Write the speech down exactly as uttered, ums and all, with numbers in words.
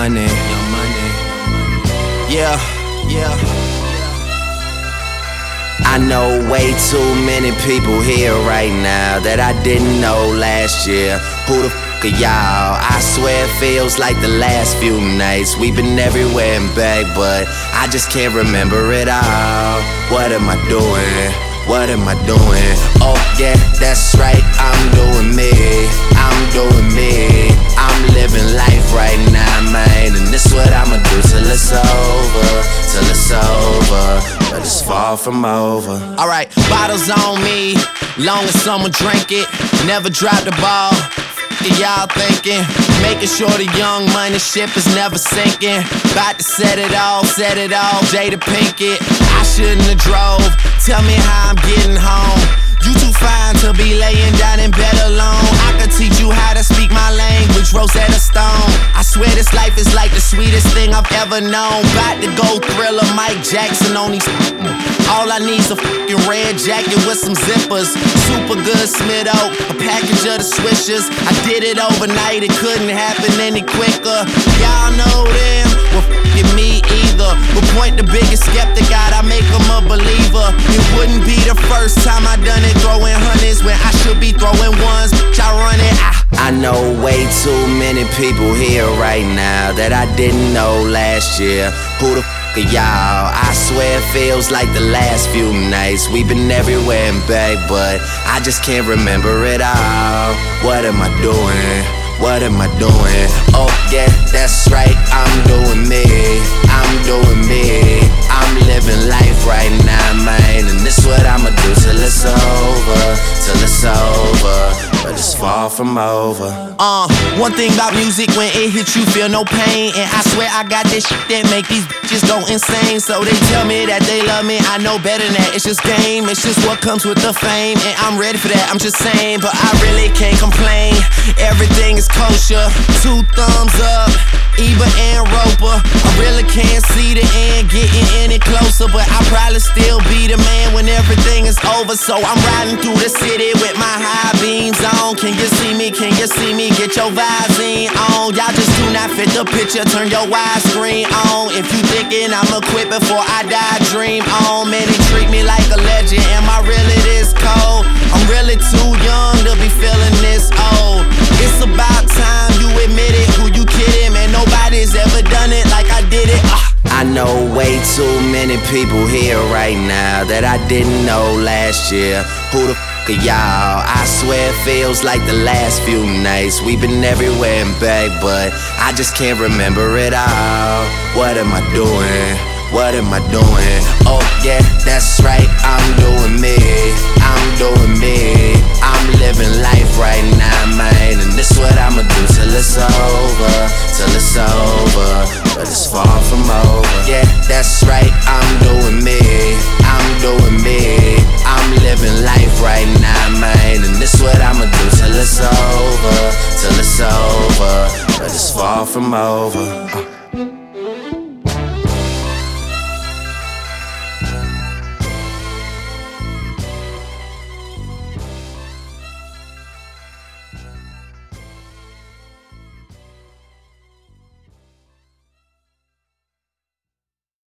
Money, Young Money. Yeah, yeah. I know way too many people here right now that I didn't know last year. Who the f*** are y'all? I swear it feels like the last few nights. We've been everywhere and back, but I just can't remember it all. What am I doing? What am I doing? Oh yeah, that's right, I'm doing me. I'm doing me. I'm living life right now, man. And this what I'ma do till it's over. Till it's over, but it's far from over. Alright, bottles on me, long as someone drink it. Never drop the ball, f***ing y'all thinking. Making sure the Young Money ship is never sinking. About to set it off, set it off, Jada Pinkett. I shouldn't have drove, tell me how I'm getting home. You too fine to be laying down in bed alone. I could teach you how to speak my language, Rosetta Stone. I swear this life is like the sweetest thing I've ever known. About to go Thriller, Mike Jackson on these. All I need's a fucking red jacket with some zippers. Super good Smitto, a package of the Swishers. I did it overnight, it couldn't happen any quicker. Y'all know them, well f***ing me either. But point the biggest skeptic out, I make him a believer. It wouldn't be the first time I done it, throwing hundreds when I should be throwing ones. Bitch, I run it. I, I know way too many people here right now that I didn't know last year. Who the f*** are y'all? I swear it feels like the last few nights. We've been everywhere and back, but I just can't remember it all. What am I doing? What am I doing? Oh yeah, that's right, I'm doing me. I'm doing me. I'm living life right now, man. And this what I'ma do till it's over. Till it's over, but it's far from over. Uh, one thing about music, when it hits you feel no pain. And I swear I got this shit that make these bitches go insane. So they tell me that they love me, I know better than that. It's just game, it's just what comes with the fame. And I'm ready for that, I'm just saying. But I really can't complain, everything is kosher. Two thumbs up, Ebert and Roper. I really can't see the end getting any closer, but I'll probably still be the man when everything is over. So I'm riding through the city with my high beams on. Can you see me? Can you see me? Get your Visine on. Y'all just do not fit the picture, turn your widescreen on. If you thinking I'ma quit before I die, dream on. Man, they treat me like a legend, am I really this cold? I'm really too young to be feeling this old. It's about time you admit it, who you kidding? Man, nobody's ever done it like I did it. uh. I know way too many people here right now that I didn't know last year. Who the f*** are y'all? I swear it feels like the last few nights. We've been everywhere and back, but I just can't remember it all. What am I doing? What am I doing? Oh yeah, that's right, I'm doing me. I'm doing me. I'm living life right now, man. And this what I'ma do till it's over. Till it's over, but it's far from over. Yeah, that's right, I'm doing me. I'm doing me. I'm living life right now, man. And this what I'ma do till it's over. Till it's over, but it's far from over.